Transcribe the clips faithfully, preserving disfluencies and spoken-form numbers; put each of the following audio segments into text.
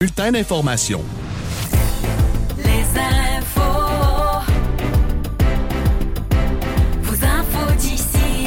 Bulletin d'information. Les infos. Vos infos d'ici.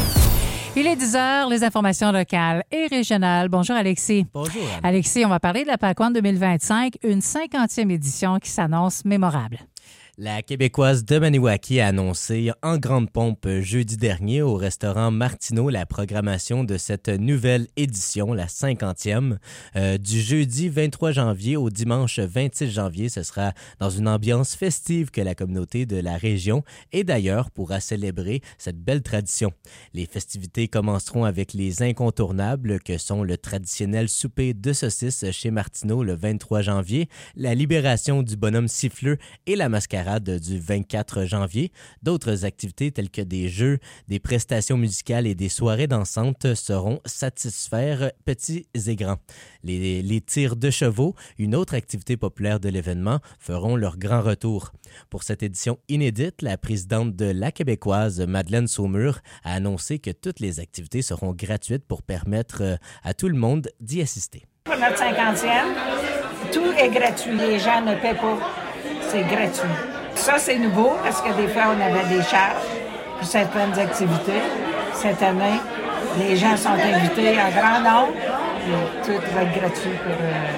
Il est dix heures, les informations locales et régionales. Bonjour Alexis. Bonjour Anne. Alexis, on va parler de la PACOAN deux mille vingt-cinq, une cinquantième édition qui s'annonce mémorable. La Québécoise de Maniwaki a annoncé en grande pompe jeudi dernier au restaurant Martineau la programmation de cette nouvelle édition, la cinquantième, euh, du jeudi vingt-trois janvier au dimanche vingt-six janvier. Ce sera dans une ambiance festive que la communauté de la région et d'ailleurs pourra célébrer cette belle tradition. Les festivités commenceront avec les incontournables que sont le traditionnel souper de saucisses chez Martineau le vingt-trois janvier, la libération du bonhomme siffleux et la mascarade du vingt-quatre janvier. D'autres activités telles que des jeux, des prestations musicales et des soirées dansantes seront satisfaire petits et grands. Les, les tirs de chevaux, une autre activité populaire de l'événement, feront leur grand retour. Pour cette édition inédite, la présidente de la Québécoise, Madeleine Saumur, a annoncé que toutes les activités seront gratuites pour permettre à tout le monde d'y assister. Pour notre cinquantième, tout est gratuit. Les gens ne paient pas. C'est gratuit. Ça, c'est nouveau parce que des fois, on avait des charges pour certaines activités. Cette année, les gens sont invités en grand nombre et tout va être gratuit pour,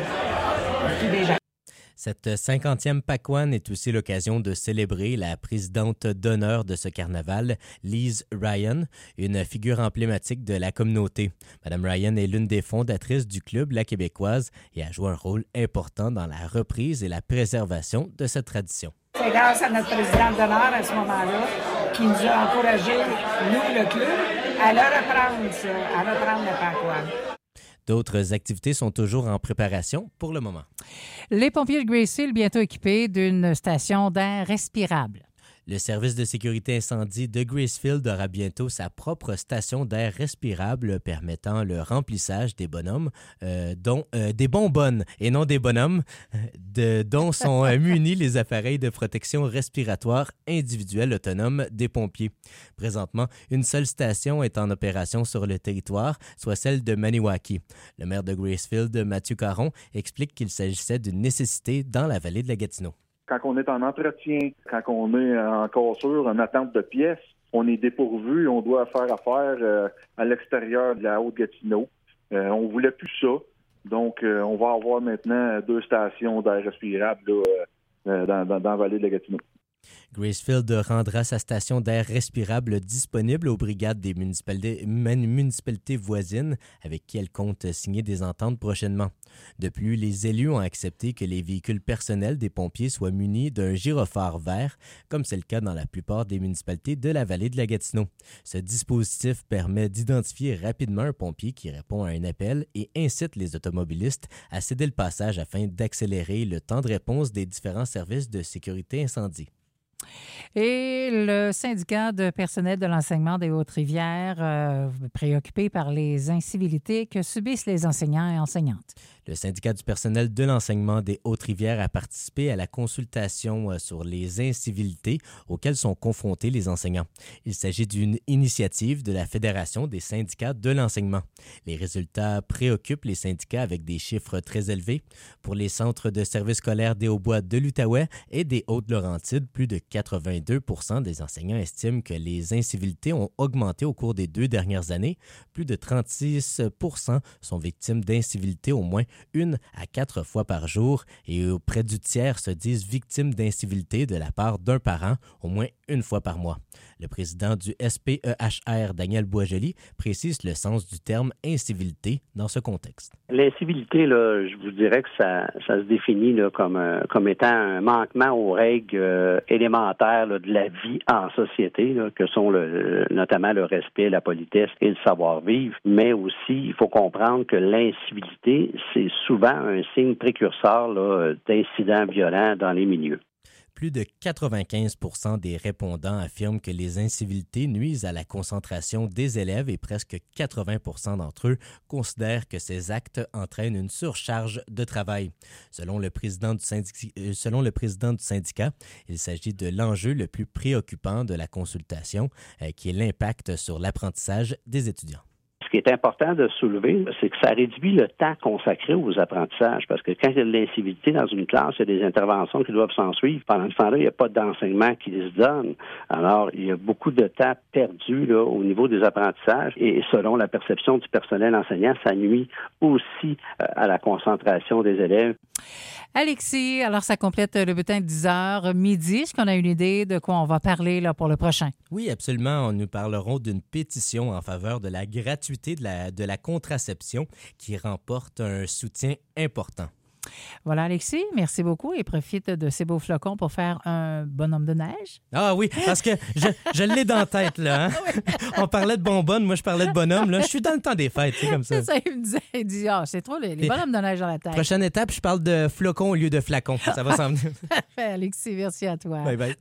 euh, pour tous les gens. Cette cinquantième PACOAN est aussi l'occasion de célébrer la présidente d'honneur de ce carnaval, Lise Ryan, une figure emblématique de la communauté. Madame Ryan est l'une des fondatrices du club La Québécoise et a joué un rôle important dans la reprise et la préservation de cette tradition. C'est grâce à notre présidente d'honneur à ce moment-là qui nous a encouragés, nous, le club, à le reprendre, ça, à reprendre le PACOAN. D'autres activités sont toujours en préparation pour le moment. Les pompiers de Gracefield bientôt équipés d'une station d'air respirable. Le service de sécurité incendie de Gracefield aura bientôt sa propre station d'air respirable permettant le remplissage des bonhommes, euh, dont euh, des bonbonnes et non des bonhommes, de, dont sont euh, munis les appareils de protection respiratoire individuelle autonome des pompiers. Présentement, une seule station est en opération sur le territoire, soit celle de Maniwaki. Le maire de Gracefield, Mathieu Caron, explique qu'il s'agissait d'une nécessité dans la vallée de la Gatineau. Quand on est en entretien, quand on est en cassure, en attente de pièces, on est dépourvu, on doit faire affaire euh, à l'extérieur de la Haute-Gatineau. Euh, on voulait plus ça. Donc, euh, on va avoir maintenant deux stations d'air respirable là, euh, dans, dans, dans la vallée de la Gatineau. Gracefield rendra sa station d'air respirable disponible aux brigades des municipalités, municipalités voisines avec qui elle compte signer des ententes prochainement. De plus, les élus ont accepté que les véhicules personnels des pompiers soient munis d'un gyrophare vert, comme c'est le cas dans la plupart des municipalités de la vallée de la Gatineau. Ce dispositif permet d'identifier rapidement un pompier qui répond à un appel et incite les automobilistes à céder le passage afin d'accélérer le temps de réponse des différents services de sécurité incendie. Et le syndicat de personnel de l'enseignement des Hautes-Rivières, euh, préoccupé par les incivilités que subissent les enseignants et enseignantes. Le syndicat du personnel de l'enseignement des Hautes-Rivières a participé à la consultation sur les incivilités auxquelles sont confrontés les enseignants. Il s'agit d'une initiative de la Fédération des syndicats de l'enseignement. Les résultats préoccupent les syndicats avec des chiffres très élevés. Pour les centres de services scolaires des Hauts-Bois de l'Outaouais et des Hautes-Laurentides, plus de quatre-vingt-deux pour cent des enseignants estiment que les incivilités ont augmenté au cours des deux dernières années. Plus de trente-six pour cent sont victimes d'incivilités au moins une à quatre fois par jour et près du tiers se disent victimes d'incivilité de la part d'un parent au moins une fois par mois. Le président du S P E H R, Daniel Boisjoli, précise le sens du terme incivilité dans ce contexte. L'incivilité, là, je vous dirais que ça, ça se définit là, comme, euh, comme étant un manquement aux règles euh, élémentaires là, de la vie en société, là, que sont le, notamment le respect, la politesse et le savoir-vivre. Mais aussi, il faut comprendre que l'incivilité, c'est souvent un signe précurseur là, d'incidents violents dans les milieux. Plus de quatre-vingt-quinze pour cent des répondants affirment que les incivilités nuisent à la concentration des élèves et presque quatre-vingts pour cent d'entre eux considèrent que ces actes entraînent une surcharge de travail. Selon le président du syndicat, selon le président du syndicat, il s'agit de l'enjeu le plus préoccupant de la consultation, qui est l'impact sur l'apprentissage des étudiants. Ce qui est important de soulever, c'est que ça réduit le temps consacré aux apprentissages, parce que quand il y a de l'incivilité dans une classe, il y a des interventions qui doivent s'en suivre. Pendant ce temps-là, il n'y a pas d'enseignement qui se donne. Alors, il y a beaucoup de temps perdu là, au niveau des apprentissages, et selon la perception du personnel enseignant, ça nuit aussi euh, à la concentration des élèves. Alexis, alors ça complète le bulletin de dix heures midi. Est-ce qu'on a une idée de quoi on va parler là, pour le prochain? Oui, absolument. Nous parlerons d'une pétition en faveur de la gratuité de la, de la contraception qui remporte un soutien important. Voilà, Alexis, merci beaucoup et profite de ces beaux flocons pour faire un bonhomme de neige. Ah oui, parce que je, je l'ai dans la tête, là. Hein? On parlait de bonbonne, moi je parlais de bonhomme. Là. Je suis dans le temps des fêtes, c'est comme ça. C'est ça, il me disait, il dit, ah, c'est trop les, les bonhommes de neige dans la tête. Prochaine étape, je parle de flocons au lieu de flacons. Ça va s'en venir. Parfait, Alexis, merci à toi. Bye bye.